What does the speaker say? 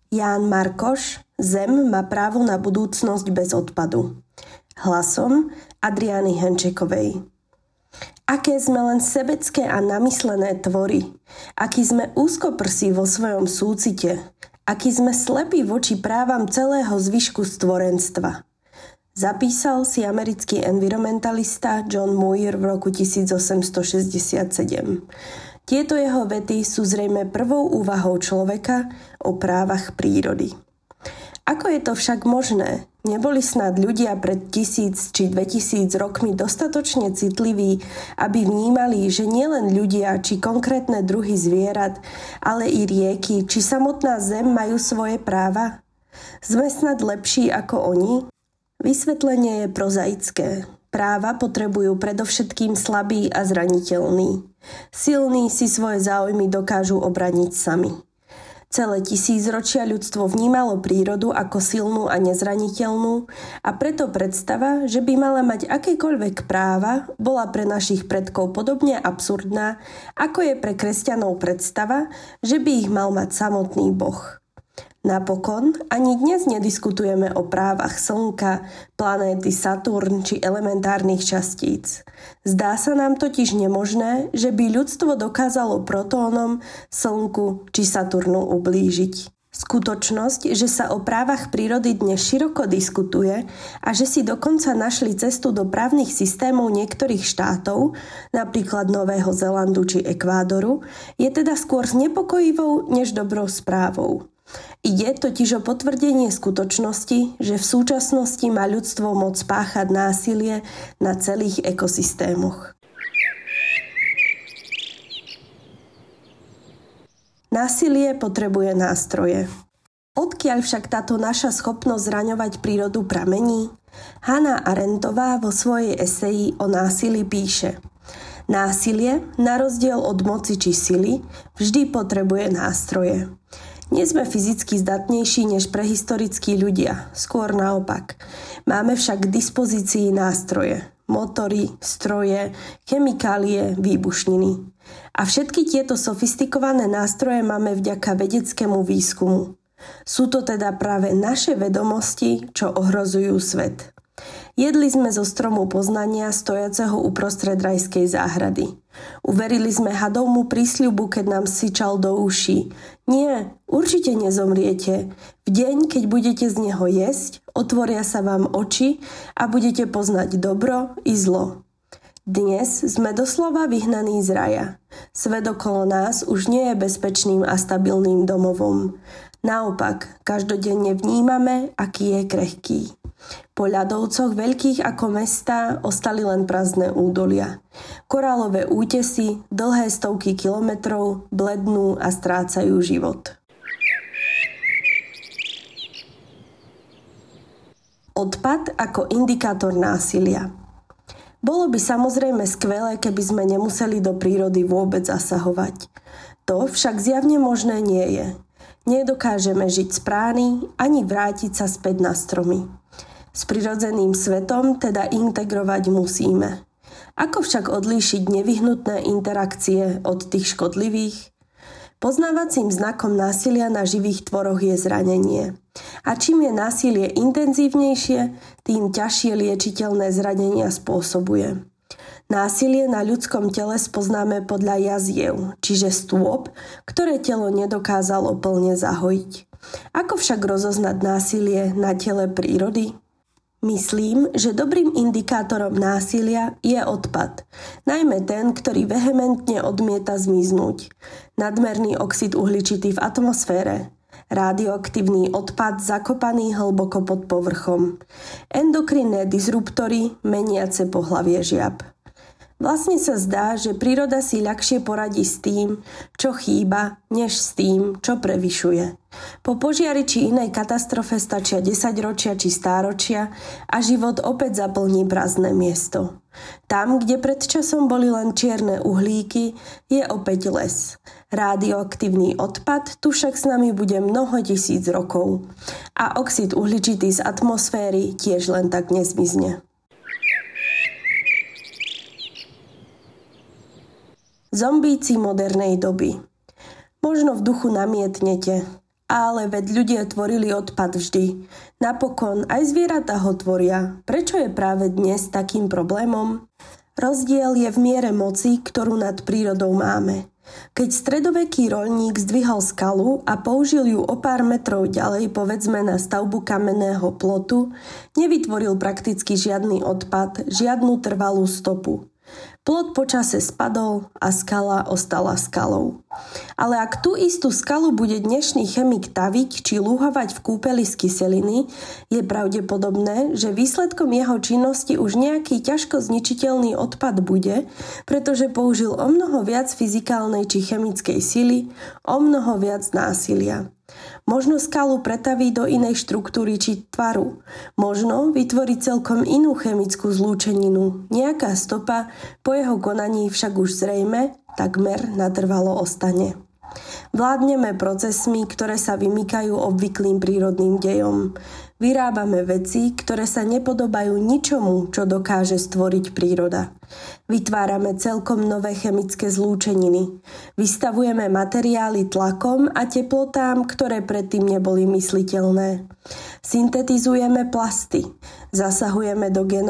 Ján Markoš, Zem má právo na budúcnosť bez odpadu. Hlasom Adriany Henčekovej. Aké sme len sebecké a namyslené tvory, aký sme úzkoprsí vo svojom súcite, aký sme slepí voči právam celého zvyšku stvorenstva. Zapísal si americký environmentalista John Muir v roku 1867. Tieto jeho vety sú zrejme prvou úvahou človeka o právach prírody. Ako je to však možné? Neboli snad ľudia pred 1000 či 2000 rokmi dostatočne citliví, aby vnímali, že nielen ľudia či konkrétne druhy zvierat, ale i rieky či samotná zem majú svoje práva? Sme snad lepší ako oni? Vysvetlenie je prozaické. Práva potrebujú predovšetkým slabí a zraniteľní. Silní si svoje záujmy dokážu obraniť sami. Celé tisícročia ľudstvo vnímalo prírodu ako silnú a nezraniteľnú a preto predstava, že by mala mať akékoľvek práva, bola pre našich predkov podobne absurdná, ako je pre kresťanov predstava, že by ich mal mať samotný Boh. Napokon ani dnes nediskutujeme o právach Slnka, planéty Saturn či elementárnych častíc. Zdá sa nám totiž nemožné, že by ľudstvo dokázalo protónom, Slnku či Saturnu ublížiť. Skutočnosť, že sa o právach prírody dnes široko diskutuje a že si dokonca našli cestu do právnych systémov niektorých štátov, napríklad Nového Zélandu či Ekvádoru, je teda skôr znepokojivou než dobrou správou. Ide totiž o potvrdenie skutočnosti, že v súčasnosti má ľudstvo moc páchať násilie na celých ekosystémoch. Násilie potrebuje nástroje. Odkiaľ však táto naša schopnosť zraňovať prírodu pramení? Hannah Arendtová vo svojej eseji o násilí píše: Násilie, na rozdiel od moci či sily, vždy potrebuje nástroje. Nie sme fyzicky zdatnejší než prehistorickí ľudia, skôr naopak. Máme však k dispozícii nástroje, motory, stroje, chemikálie, výbušniny. A všetky tieto sofistikované nástroje máme vďaka vedeckému výskumu. Sú to teda práve naše vedomosti, čo ohrozujú svet. Jedli sme zo stromu poznania stojaceho uprostred rajskej záhrady. Uverili sme hadovmu prísľubu, keď nám syčal do uší. Nie, určite nezomriete. V deň, keď budete z neho jesť, otvoria sa vám oči a budete poznať dobro i zlo. Dnes sme doslova vyhnaní z raja. Svet okolo nás už nie je bezpečným a stabilným domovom. Naopak, každodenne vnímame, aký je krehký. Po ľadovcoch veľkých ako mestá ostali len prázdne údolia. Korálové útesy, dlhé stovky kilometrov, blednú a strácajú život. Odpad ako indikátor násilia. Bolo by samozrejme skvelé, keby sme nemuseli do prírody vôbec zasahovať. To však zjavne možné nie je. Nedokážeme žiť z prány ani vrátiť sa späť na stromy. S prirodzeným svetom teda integrovať musíme. Ako však odlíšiť nevyhnutné interakcie od tých škodlivých? Poznávacím znakom násilia na živých tvoroch je zranenie. A čím je násilie intenzívnejšie, tým ťažšie liečiteľné zranenia spôsobuje. Násilie na ľudskom tele spoznáme podľa jaziev, čiže stôp, ktoré telo nedokázalo plne zahojiť. Ako však rozoznať násilie na tele prírody? Myslím, že dobrým indikátorom násilia je odpad, najmä ten, ktorý vehementne odmieta zmiznúť. Nadmerný oxid uhličitý v atmosfére, radioaktívny odpad zakopaný hlboko pod povrchom, endokrinné disruptory meniace pohlavie žiab. Vlastne sa zdá, že príroda si ľahšie poradí s tým, čo chýba, než s tým, čo prevyšuje. Po požiari či inej katastrofe stačia 10 ročia či stáročia a život opäť zaplní prázdne miesto. Tam, kde pred časom boli len čierne uhlíky, je opäť les. Radioaktívny odpad tu však s nami bude mnoho tisíc rokov. A oxid uhličitý z atmosféry tiež len tak nezmizne. Zombíci modernej doby. Možno v duchu namietnete. Ale veď ľudia tvorili odpad vždy. Napokon aj zvieratá ho tvoria. Prečo je práve dnes takým problémom? Rozdiel je v miere moci, ktorú nad prírodou máme. Keď stredoveký roľník zdvihol skalu a použil ju o pár metrov ďalej, povedzme na stavbu kamenného plotu, nevytvoril prakticky žiadny odpad, žiadnu trvalú stopu. Plot počase spadol a skala ostala skalou. Ale ak tú istú skalu bude dnešný chemik taviť či lúhovať v kúpeli z kyseliny, je pravdepodobné, že výsledkom jeho činnosti už nejaký ťažko zničiteľný odpad bude, pretože použil omnoho viac fyzikálnej či chemickej sily, omnoho viac násilia. Možno skalu pretaví do inej štruktúry či tvaru. Možno vytvorí celkom inú chemickú zlúčeninu. Nejaká stopa po jeho konaní však už zrejme takmer natrvalo ostane. Vládneme procesmi, ktoré sa vymykajú obvyklým prírodným dejom. Vyrábame veci, ktoré sa nepodobajú ničomu, čo dokáže stvoriť príroda. Vytvárame celkom nové chemické zlúčeniny. Vystavujeme materiály tlakom a teplotám, ktoré predtým neboli mysliteľné. Syntetizujeme plasty. Zasahujeme do genov